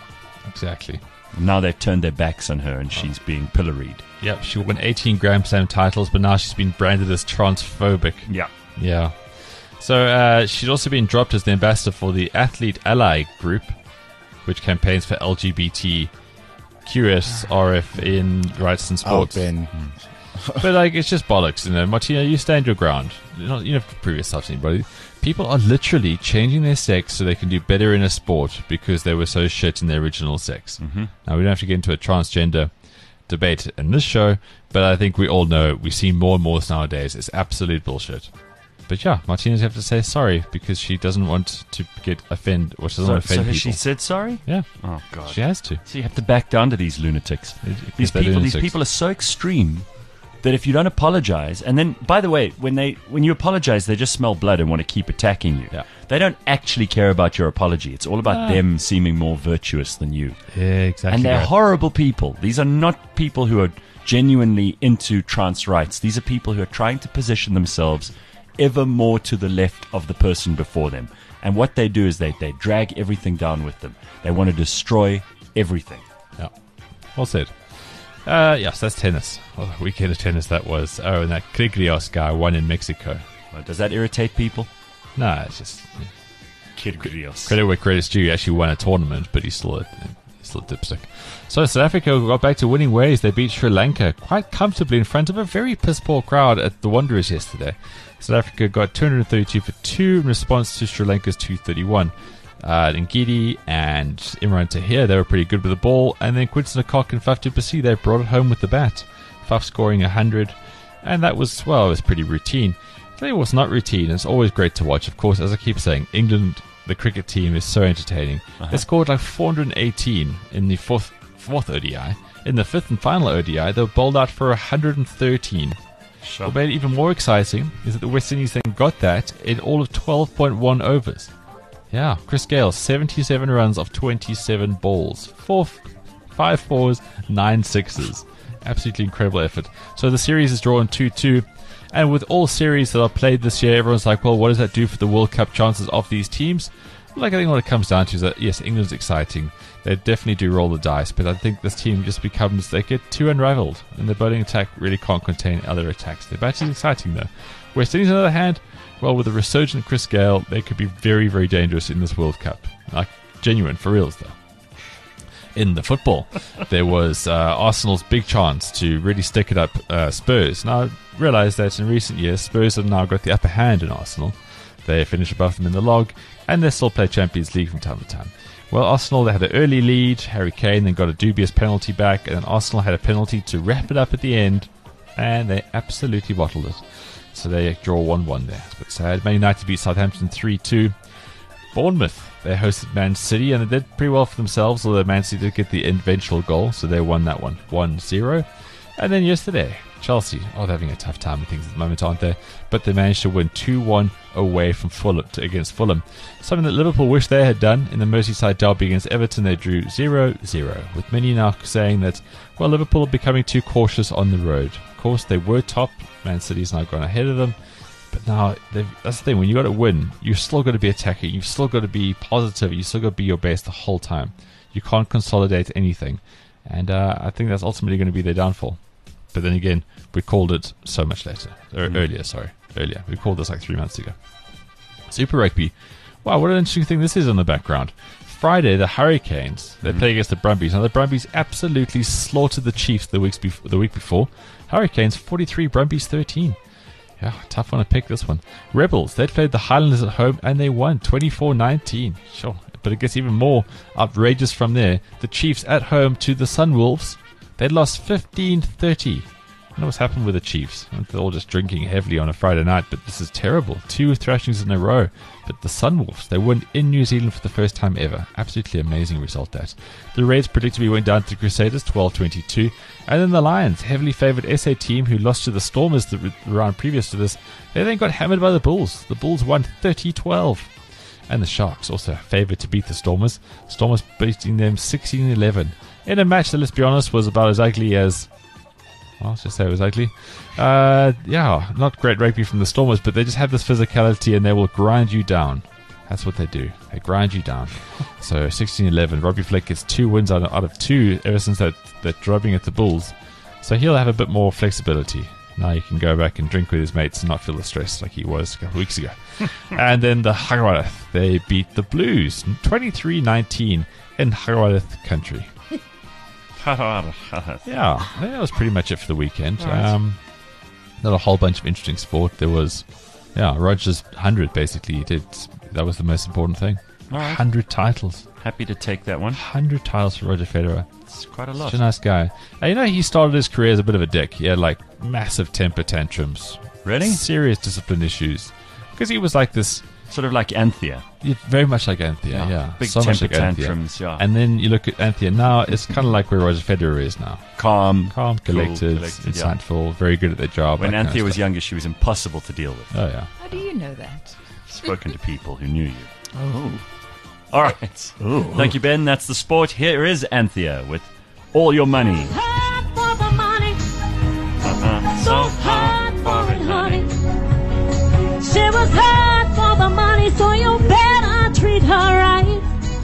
exactly. Now they've turned their backs on her and she's being pilloried. Yep, she won eighteen Grand Slam titles, but now she's been branded as transphobic. Yeah. Yeah. So uh, she's also been dropped as the ambassador for the Athlete Ally Group, which campaigns for L G B T Q S R F in rights and oh, sports. Ben. But like, it's just bollocks, you know. Martina, you stand your ground. You don't, you don't have to prove yourself to anybody. People are literally changing their sex so they can do better in a sport because they were so shit in their original sex. Mm-hmm. Now, we don't have to get into a transgender debate in this show, but I think we all know it. We see more and more nowadays. It's absolute bullshit. But yeah, Martina's have to say sorry because she doesn't want to get offend, or she doesn't So, want to offend so has people. she said sorry? Yeah, Oh, God. she has to. So you have to back down to these lunatics. These they're people, these lunatics. people are so extreme that if you don't apologize, and then, by the way, when they when you apologize, they just smell blood and want to keep attacking you. Yeah. They don't actually care about your apology. It's all about Ah. them seeming more virtuous than you. Yeah, exactly. And they're right. horrible people. These are not people who are genuinely into trans rights. These are people who are trying to position themselves ever more to the left of the person before them. And what they do is they, they drag everything down with them. They want to destroy everything. Yeah. Well said. Uh, yes, that's tennis. What a weekend of tennis that was. Oh, and that Kyrgios guy won in Mexico. Uh, Does that irritate people? No, it's just Kyrgios. credit where credit's due. He actually won a tournament, but he's still a, he's still a dipstick. So South Africa got back to winning ways. They beat Sri Lanka quite comfortably in front of a very piss-poor crowd at the Wanderers yesterday. South Africa got two hundred thirty-two for two in response to Sri Lanka's two thirty-one. Uh, Ngidi and Imran Tahir, they were pretty good with the ball. And then Quinton Acock and Faf du Plessis, they brought it home with the bat. Faf scoring one hundred. And that was, well, it was pretty routine. I tell you what's not routine, it's always great to watch. Of course, as I keep saying, England, the cricket team, is so entertaining. Uh-huh. They scored like four hundred eighteen in the fourth, fourth O D I. In the fifth and final O D I, they were bowled out for one hundred thirteen. What made it even more exciting is that the West Indies then got that in all of twelve point one overs. Yeah, Chris Gale, seventy-seven runs off twenty-seven balls. Four, five fours, nine sixes. Absolutely incredible effort. So the series is drawn two two. And with all series that are played this year, everyone's like, well, what does that do for the World Cup chances of these teams? Like, I think what it comes down to is that, yes, England's exciting. They definitely do roll the dice, but I think this team just becomes, they get too unraveled, and their bowling attack really can't contain other attacks. Their batting is exciting, though. West Indies, on the other hand, well, with a resurgent Chris Gale, they could be very, very dangerous in this World Cup. Like, genuine, for reals, though. in the football. There was uh, Arsenal's big chance to really stick it up uh, Spurs. Now, I realise that in recent years, Spurs have now got the upper hand in Arsenal. They finish above them in the log, and they still play Champions League from time to time. Well, Arsenal, they had an early lead. Harry Kane then got a dubious penalty back, and then Arsenal had a penalty to wrap it up at the end, and they absolutely bottled it. So they draw one one there. It's a bit sad. Man United beat Southampton three two. Bournemouth, they hosted Man City, and they did pretty well for themselves, although Man City did get the eventual goal, so they won that one one zero. And then yesterday, Chelsea, oh, they're having a tough time with things at the moment, aren't they? But they managed to win two one away from Fulham to, against Fulham. Something that Liverpool wish they had done in the Merseyside derby against Everton. They drew zero zero, with many now saying that, well, Liverpool are becoming too cautious on the road. Of course, they were top. Man City's now gone ahead of them. But now, that's the thing, when you got to win, you've still got to be attacking, you've still got to be positive, you've still got to be your best the whole time. You can't consolidate anything. And uh, I think that's ultimately going to be their downfall. But then again, we called it so much later. Or Mm. earlier, sorry. Earlier. We called this like three months ago. Super Rugby. Wow, what an interesting thing this is in the background. Friday, the Hurricanes, they play against the Brumbies. Now, the Brumbies absolutely slaughtered the Chiefs the, weeks bef- the week before. Hurricanes, forty-three, Brumbies, thirteen. Yeah, tough one to pick, this one. Rebels, they played the Highlanders at home, and they won, twenty-four nineteen. Sure, but it gets even more outrageous from there. The Chiefs at home to the Sunwolves, they lost fifteen thirty. I don't know what's happened with the Chiefs. They're all just drinking heavily on a Friday night, but this is terrible. Two thrashings in a row. But the Sunwolves, they won in New Zealand for the first time ever. Absolutely amazing result, that. The Reds predictably went down to the Crusaders, twelve twenty-two. And then the Lions, heavily favoured S A team who lost to the Stormers the round previous to this, they then got hammered by the Bulls. The Bulls won thirty twelve. And the Sharks, also favoured to beat the Stormers. Stormers beating them sixteen eleven. In a match that, let's be honest, was about as ugly as... Well, let's just say it was ugly. Uh, yeah, not great rugby from the Stormers, but they just have this physicality and they will grind you down. That's what they do. They grind you down. So sixteen eleven. Robbie Fleck gets two wins out of, out of two ever since that, that drubbing at the Bulls. So he'll have a bit more flexibility. Now he can go back and drink with his mates and not feel the stress like he was a couple of weeks ago. And then the Hagarath, they beat the Blues twenty-three nineteen in Hagarath country. Yeah, that was pretty much it for the weekend. Right. Um, not a whole bunch of interesting sport. There was, yeah, Rogers one hundred basically. He did. That was the most important thing. All right. one hundred titles. Happy to take that one. one hundred titles for Roger Federer. It's quite a lot. Such a nice guy. And you know, he started his career as a bit of a dick. He had like massive temper tantrums. Really? Serious discipline issues. Because he was like this, Sort of like Anthea. yeah, very much like Anthea, Yeah. yeah. Big so much like temper Anthea. tantrums, yeah. And then you look at Anthea now, it's kind of like where Roger Federer is now. Calm. Calm, cool, collected, collected, yeah. insightful, very good at their job. When that kind of Anthea was stuff. younger, she was impossible to deal with. Oh, yeah. How do you know that? Spoken to people who knew you. Oh. All right. Thank you, Ben. That's the sport. Here is Anthea with All Your Money. Hard for the money, Uh-uh. so hard for it, honey. She was hard for the money, so you better treat her right.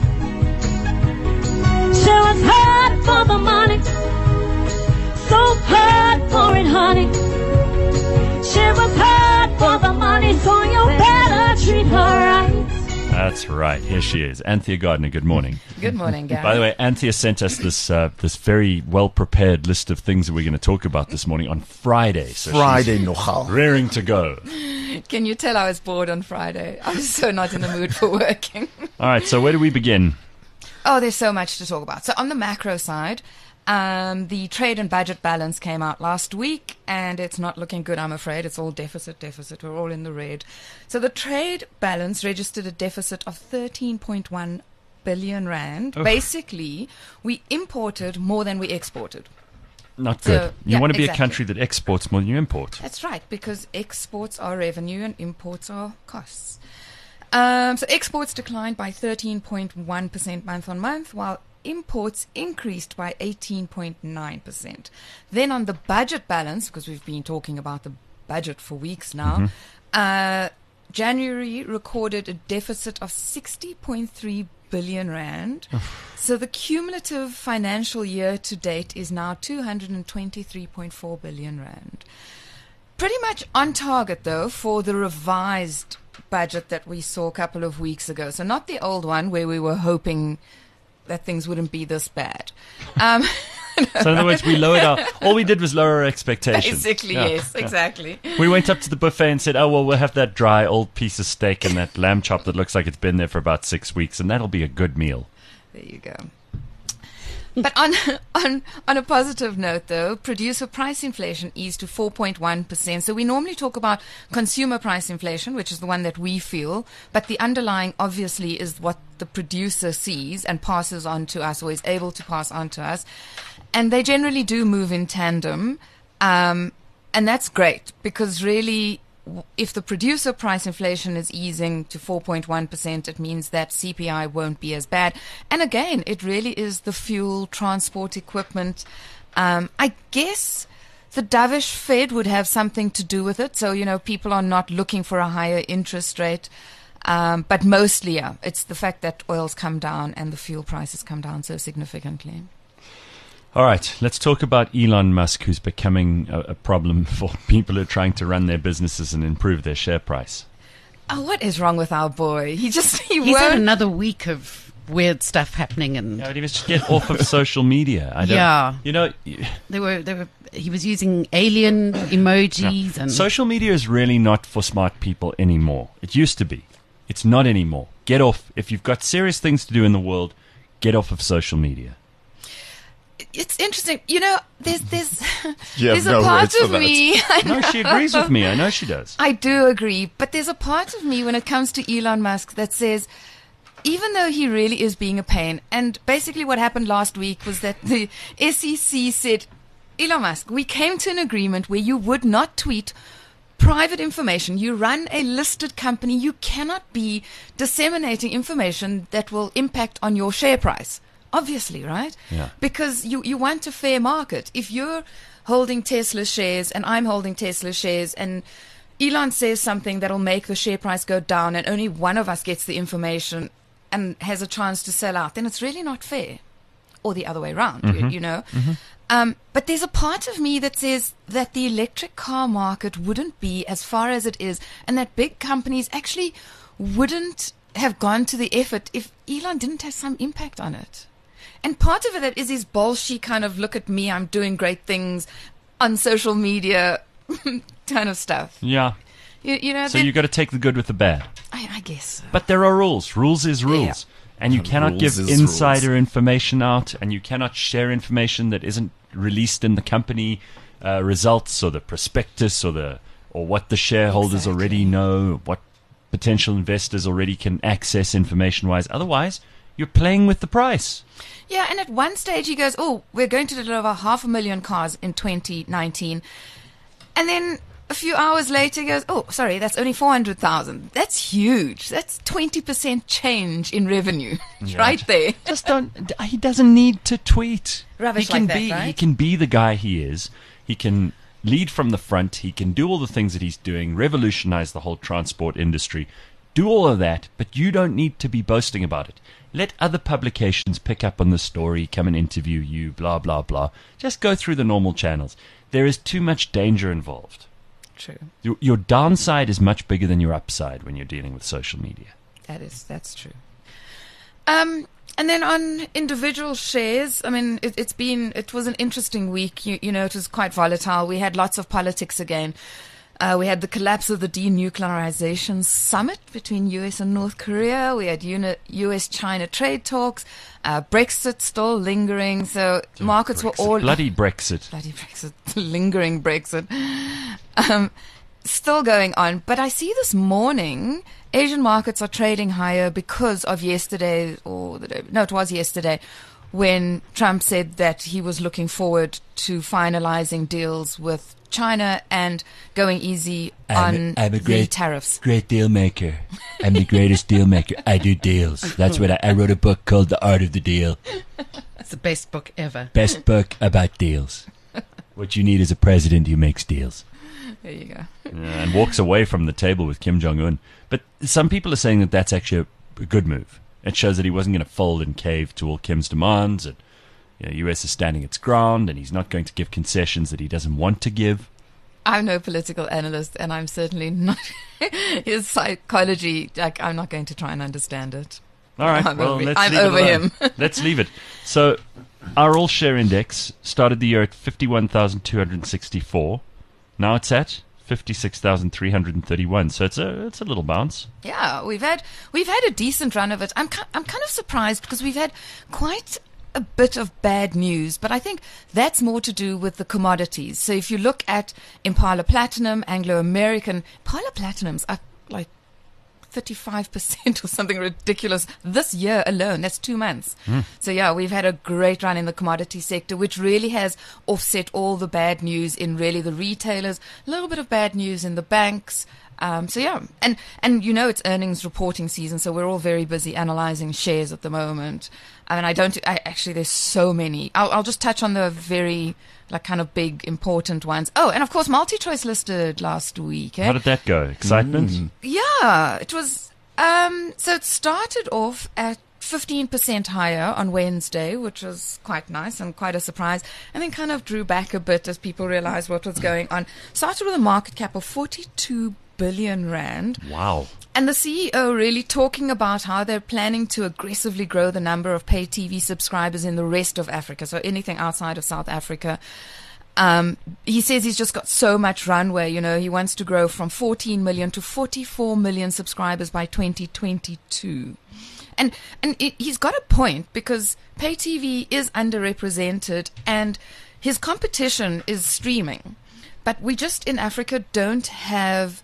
She was hard for the money, so hard for it, honey. She was hard for the money, so you better treat her right. That's right. Here she is. Anthea Gardner, good morning. Good morning, Gary. By the way, Anthea sent us this uh, this very well-prepared list of things that we're going to talk about this morning on Friday. So Friday, she's nogal. raring to go. Can you tell I was bored on Friday? I was so not in the mood for working. All right, so where do we begin? Oh, there's so much to talk about. So on the macro side, um, the trade and budget balance came out last week, and it's not looking good, I'm afraid. It's all deficit, deficit. We're all in the red. So the trade balance registered a deficit of thirteen point one billion rand. Oof. Basically, we imported more than we exported. Not So, good. You yeah, want to be a exactly. country that exports more than you import. That's right, because exports are revenue and imports are costs. Um, so exports declined by thirteen point one percent month on month, while imports increased by eighteen point nine percent. Then on the budget balance, because we've been talking about the budget for weeks now, uh, January recorded a deficit of sixty point three billion rand. So the cumulative financial year to date is now two hundred twenty-three point four billion rand. Pretty much on target, though, for the revised budget that we saw a couple of weeks ago. So not the old one where we were hoping that things wouldn't be this bad. Um, So in other words, we lowered our. All we did was lower our expectations. basically, Yeah, yes, yeah. exactly. We went up to the buffet and said, "Oh well, we'll have that dry old piece of steak and that lamb chop that looks like it's been there for about six weeks, and that'll be a good meal." There you go. But on on on a positive note, though, producer price inflation eased to four point one percent. So we normally talk about consumer price inflation, which is the one that we feel, but the underlying obviously is what the producer sees and passes on to us, or is able to pass on to us. And they generally do move in tandem. Um, and that's great, because really, w- if the producer price inflation is easing to four point one percent, it means that C P I won't be as bad. And again, it really is the fuel, transport equipment. Um, I guess the dovish Fed would have something to do with it. So, you know, people are not looking for a higher interest rate. Um, but mostly, yeah, it's the fact that oil's come down and the fuel prices come down so significantly. All right, let's talk about Elon Musk, who's becoming a, a problem for people who are trying to run their businesses and improve their share price. Oh, what is wrong with our boy? He just, he He's had won't. another week of weird stuff happening, and Yeah, but he was just get off of social media. I don't, Yeah. You know, y- they were they were. He was using alien emojis and social media is really not for smart people anymore. It used to be. It's not anymore. Get off. If you've got serious things to do in the world, get off of social media. It's interesting. You know, there's there's You have there's no a part words for of that. me. I No, she agrees with me. I know she does. I do agree, but there's a part of me when it comes to Elon Musk that says, even though he really is being a pain, and basically what happened last week was that the S E C said, Elon Musk, we came to an agreement where you would not tweet private information. You run a listed company. You cannot be disseminating information that will impact on your share price. Obviously, right? Yeah. Because you, you want a fair market. If you're holding Tesla shares and I'm holding Tesla shares and Elon says something that'll make the share price go down and only one of us gets the information and has a chance to sell out, then it's really not fair. Or the other way around, you, you know. Um, but there's a part of me that says that the electric car market wouldn't be as far as it is, and that big companies actually wouldn't have gone to the effort if Elon didn't have some impact on it. And part of it is his bullshit kind of look at me, I'm doing great things on social media kind of stuff. Yeah. You, you know, So that- you've got to take the good with the bad. I, I guess so. But there are rules. Rules is rules. And you cannot Rules give is insider rules. information out, and you cannot share information that isn't released in the company uh, results or the prospectus or the or what the shareholders Exactly. already know, what potential investors already can access information-wise. Otherwise, you're playing with the price. Yeah, and at one stage he goes, oh, we're going to deliver half a million cars in twenty nineteen. And then a few hours later he goes, oh, sorry, that's only four hundred thousand. That's huge. That's twenty percent change in revenue. Right there. Just don't. He doesn't need to tweet. Rubbish he can like that, be. He right? can be the guy he is. He can lead from the front. He can do all the things that he's doing. Revolutionize the whole transport industry. Do all of that, but you don't need to be boasting about it. Let other publications pick up on the story, come and interview you, blah blah blah. Just go through the normal channels. There is too much danger involved. True. Your, your downside is much bigger than your upside when you're dealing with social media. That is, that's true. Um, and then on individual shares, I mean, it, it's been, it was an interesting week. You, you know, it was quite volatile. We had lots of politics again. Uh, we had the collapse of the denuclearization summit between U S and North Korea. We had uni- U S China trade talks. Uh, Brexit still lingering. So markets were all Bloody Brexit. bloody Brexit, lingering Brexit, um, still going on. But I see this morning, Asian markets are trading higher because of yesterday, or the day, no, it was yesterday, when Trump said that he was looking forward to finalizing deals with China and going easy on I'm a the great- tariffs. Great deal maker. I'm the greatest deal maker. I do deals. That's what I, I wrote a book called The Art of the Deal. it's the best book ever. Best book about deals. What you need is a president who makes deals. There you go. And walks away from the table with Kim Jong-un. But some people are saying that that's actually a, a good move. It shows that he wasn't going to fold and cave to all Kim's demands. And you know, U S is standing its ground, and he's not going to give concessions that he doesn't want to give. I'm no political analyst, and I'm certainly not his psychology. Like, I'm not going to try and understand it. All right. I'm well, over, let's I'm leave over it alone. him. Let's leave it. So, our all share index started the year at fifty-one thousand two hundred sixty-four. Now it's at fifty-six thousand three hundred thirty-one. So it's a it's a little bounce. Yeah, we've had we've had a decent run of it. I'm ki- I'm kind of surprised because we've had quite a bit of bad news, but I think that's more to do with the commodities. So if you look at Impala Platinum, Anglo American, Impala Platinum's up like thirty-five percent or something ridiculous this year alone. That's two months. Mm. So yeah, we've had a great run in the commodity sector, which really has offset all the bad news in really the retailers, a little bit of bad news in the banks. Um, so yeah, and, and you know it's earnings reporting season, so we're all very busy analyzing shares at the moment. I mean, I don't, I actually, there's so many. I'll, I'll just touch on the very, like, kind of big, important ones. Oh, and of course, MultiChoice listed last week. Eh? How did that go? Excitement? Mm. Yeah, it was, um, so it started off at fifteen percent higher on Wednesday, which was quite nice and quite a surprise, and then kind of drew back a bit as people realized what was going on. Started with a market cap of forty-two billion rand. Wow. And the C E O really talking about how they're planning to aggressively grow the number of pay T V subscribers in the rest of Africa, so anything outside of South Africa. Um, he says he's just got so much runway, you know, he wants to grow from fourteen million to forty-four million subscribers by twenty twenty-two. And and it, he's got a point, because pay T V is underrepresented and his competition is streaming. But we just in Africa don't have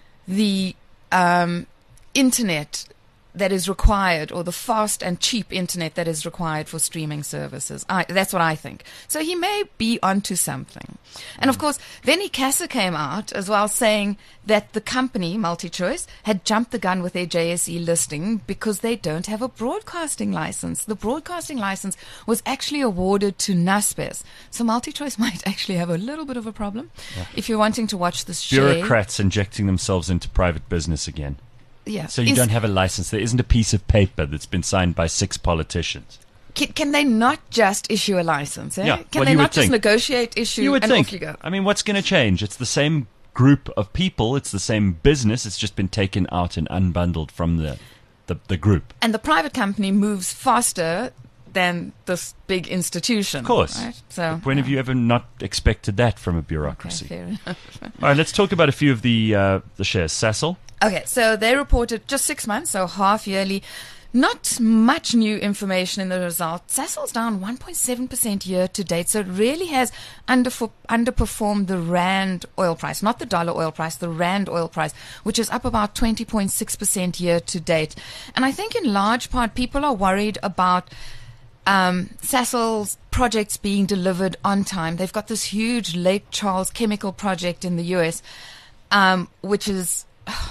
the um, internet that is required, or the fast and cheap internet that is required for streaming services. I, that's what I think. So he may be onto something. And of course, then Icasa came out as well saying that the company, MultiChoice, had jumped the gun with their J S E listing because they don't have a broadcasting license. The broadcasting license was actually awarded to Naspers. So MultiChoice might actually have a little bit of a problem yeah. if you're wanting to watch this share. Bureaucrats injecting themselves into private business again. Yeah. So you Is, don't have a license. There isn't a piece of paper that's been signed by six politicians. Can, can they not just issue a license? Eh? Yeah, Can well, they you would not just think. negotiate, issue, You would and think. off you go? I mean, what's going to change? It's the same group of people. It's the same business. It's just been taken out and unbundled from the, the, the group. And the private company moves faster than this big institution. Of course. Right? So, When have you ever not expected that from a bureaucracy? Okay, fair enough. All right, let's talk about a few of the uh, the shares. Sasol. Okay, so they reported just six months, so half yearly. Not much new information in the result. Sasol's down one point seven percent year to date, so it really has underf- underperformed the rand oil price, not the dollar oil price, the rand oil price, which is up about twenty point six percent year to date. And I think in large part people are worried about um, Sasol's projects being delivered on time. They've got this huge Lake Charles chemical project in the U S, um, which is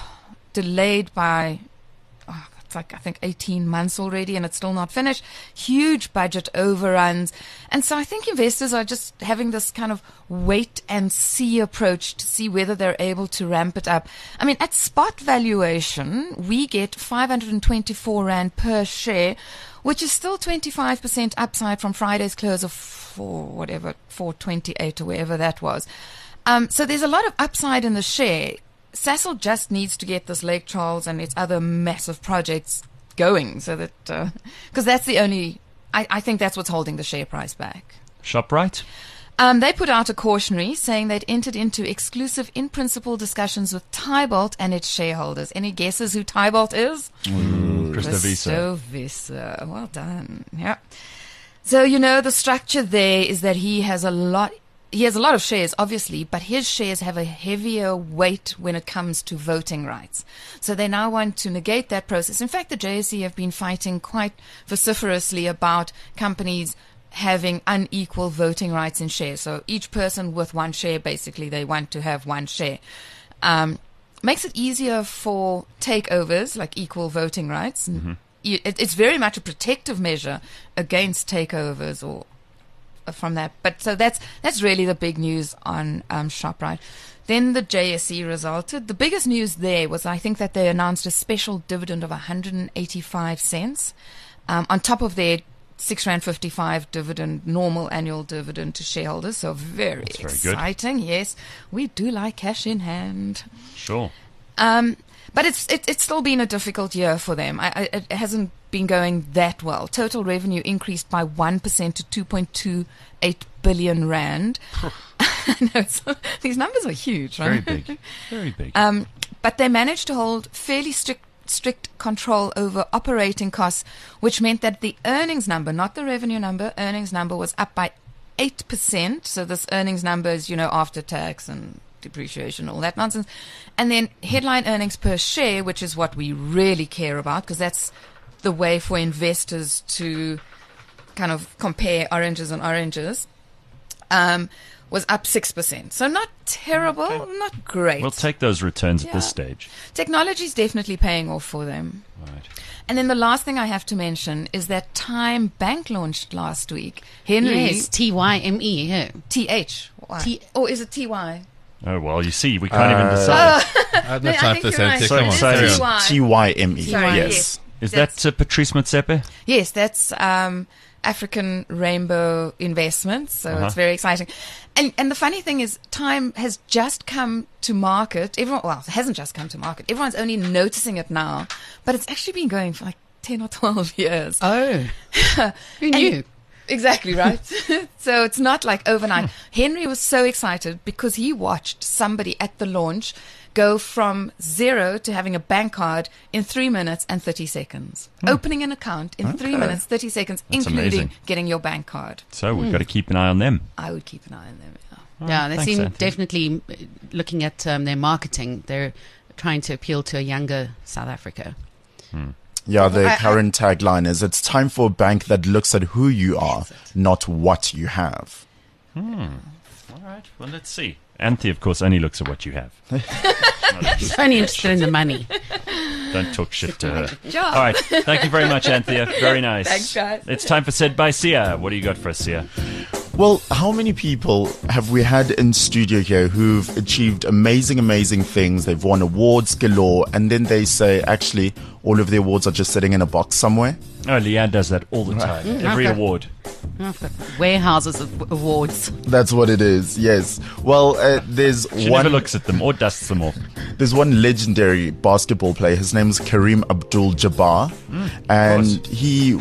delayed by, oh, it's like I think eighteen months already, and it's still not finished. Huge budget overruns. And so I think investors are just having this kind of wait and see approach to see whether they're able to ramp it up. I mean, at spot valuation, we get five hundred twenty-four rand per share, which is still twenty-five percent upside from Friday's close of four, whatever, four twenty-eight or wherever that was. Um, so there's a lot of upside in the share. Sasol just needs to get this Lake Charles and its other massive projects going, so that because uh, that's the only, I, I think that's what's holding the share price back. ShopRite. Um, they put out a cautionary saying they'd entered into exclusive in-principle discussions with Tybolt and its shareholders. Any guesses who Tybolt is? Mm, Christo Wiese. Christo Wiese. Well done. Yeah. So, you know, the structure there is that he has a lot... He has a lot of shares, obviously, but his shares have a heavier weight when it comes to voting rights. So they now want to negate that process. In fact, the J S E have been fighting quite vociferously about companies having unequal voting rights in shares. So each person with one share, basically, they want to have one share. Um, makes it easier for takeovers, like equal voting rights. Mm-hmm. It, it's very much a protective measure against takeovers or from that. But so that's that's really the big news on um, ShopRite. Then the J S E resulted. The biggest news there was, I think, that they announced a special dividend of one hundred eighty-five cents um, on top of their six rand fifty-five dividend, normal annual dividend to shareholders. So very, very exciting. Good. Yes, we do like cash in hand. Sure. Um, but it's it, it's still been a difficult year for them. I, I, it hasn't been going that well. Total revenue increased by one percent to two point two eight billion rand. I know, so these numbers are huge, right? Very big. Very big. Um, but they managed to hold fairly strict strict control over operating costs, which meant that the earnings number, not the revenue number, earnings number was up by eight percent. So this earnings number is, you know, after tax and depreciation, all that nonsense. And then headline earnings per share, which is what we really care about, because that's the way for investors to kind of compare oranges and oranges, um, was up six percent. So not terrible, Okay. not great. We'll take those returns at this Yeah. stage. Technology is definitely paying off for them. Right. And then the last thing I have to mention is that Time Bank launched last week. Henry, Yes, T Y M E. Yeah. T H. T- Or is it T Y? Oh, well, you see, we can't even Uh, decide. I have no No, I time think for you're Cynthia. right. Sorry, Come on, sorry. carry T on. Y. T Y M E. Sorry, Yes. yes. Is That's- that uh, Patrice Motsepe? Yes, that's um, African Rainbow Investments. So Uh-huh. it's very exciting. And and the funny thing is, Time has just come to market. Everyone, well, it hasn't just come to market. Everyone's only noticing it now, but it's actually been going for like ten or twelve years. Oh, who And- knew? Exactly right. So it's not like overnight. Henry was so excited because he watched somebody at the launch go from zero to having a bank card in three minutes and thirty seconds. Opening an account in three Okay. minutes, thirty seconds, That's including amazing. getting your bank card. So we've got to keep an eye on them. I would keep an eye on them. Yeah. Yeah, they Thanks, seem Anthony. definitely uh, looking at um, their marketing. They're trying to appeal to a younger South Africa. Yeah, the I- I- current tagline is it's time for a bank that looks at who you are, not what you have. All right. Well, let's see. Anthony, of course, only looks at what you have. Only interested in the money. Don't talk shit to her. Job. All right. Thank you very much, Anthea. Very nice. Thanks, guys. It's time for Said by Sia. What do you got for us, Sia? Well, how many people have we had in studio here who've achieved amazing, amazing things? They've won awards galore, and then they say, actually, all of the awards are just sitting in a box somewhere. Oh, Leanne does that all the time. Every okay. award. I've got warehouses of w- awards. That's what it is. Yes. Well, uh, there's She one. never looks at them or dusts them off. There's one legendary basketball player. His name is Kareem Abdul-Jabbar, and he,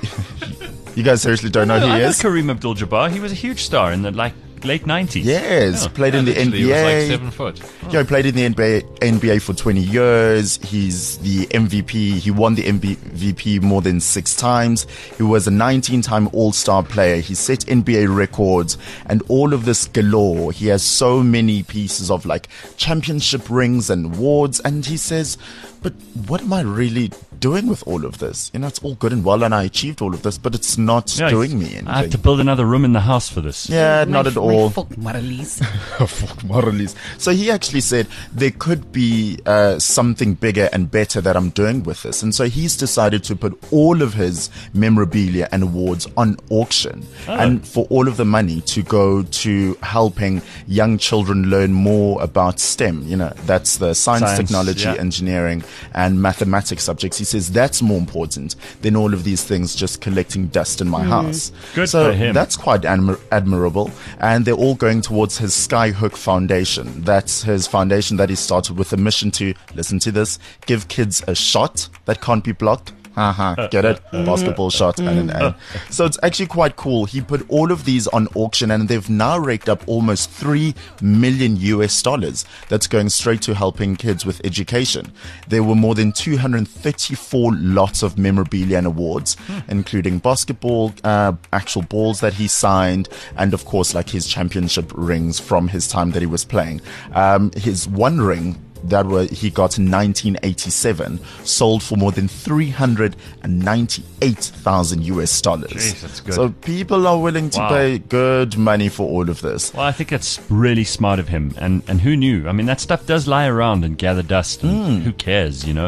You guys seriously don't know No, who I he know is? Kareem Abdul-Jabbar. He was a huge star in the like late nineties. Yes, Oh. played in the N Literally, B he was like A. seven foot. Yeah, he played in the N B A, N B A for twenty years. He's the M V P. He won the M V P more than six times. He was a nineteen-time All-Star player. He set N B A records and all of this galore. He has so many pieces of like championship rings and awards. And he says, but what am I really doing with all of this? You know, it's all good and well and I achieved all of this, but it's not Yeah, doing me anything. I have to build another room in the house for this. Yeah, not My- at my all. folk Marlies. Fuck, Morales. So he actually said there could be uh, something bigger and better that I'm doing with this. And so he's decided to put all of his memorabilia and awards on auction and for all of the money to go to helping young children learn more about STEM. You know, that's the science, Science, technology, yeah. engineering and mathematics subjects. He says that's more important than all of these things just collecting dust in my house. Good so for him. That's quite admir- admirable. And they're all going towards his Skyhook Foundation. That's his foundation that he started with a mission to, listen to this, give kids a shot that can't be blocked. Haha, get it? Basketball shot. And, and, and. So it's actually quite cool. He put all of these on auction and they've now raked up almost three million U S dollars. That's going straight to helping kids with education. There were more than two hundred thirty-four lots of memorabilia and awards, including basketball, uh, actual balls that he signed, and of course, like his championship rings from his time that he was playing. Um, his one ring that were he got in nineteen eighty-seven sold for more than three hundred ninety-eight thousand U S dollars. Jeez, that's good. So people are willing to Wow. pay good money for all of this. Well, I think that's really smart of him. And, and who knew? I mean, that stuff does lie around and gather dust. And Hmm. who cares, you know?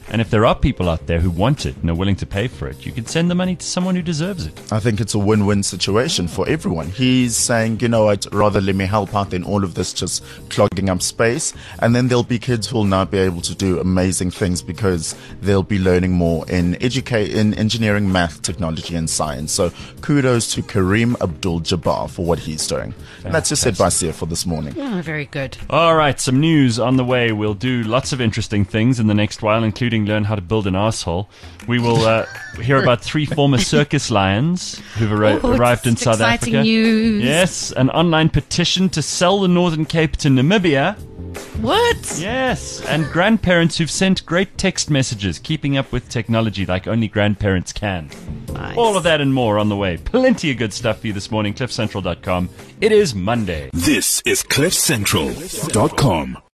And if there are people out there who want it and are willing to pay for it, you can send the money to someone who deserves it. I think it's a win-win situation for everyone. He's saying, you know what, rather let me help out than all of this just clogging up space. And then there'll be kids who will now be able to do amazing things because they'll be learning more in educate in engineering, math, technology, and science. So kudos to Kareem Abdul-Jabbar for what he's doing. And that's just said by Sia for this morning. Oh, very good. All right, some news on the way. We'll do lots of interesting things in the next while, including learn how to build an asshole. We will uh, hear about three former circus lions who've arri- Oh, arrived in it's South exciting Africa. news. Yes, an online petition to sell the Northern Cape to Namibia. What? Yes, and grandparents who've sent great text messages, keeping up with technology like only grandparents can. Nice. All of that and more on the way. Plenty of good stuff for you this morning. cliff central dot com. It is Monday. This is cliff central dot com.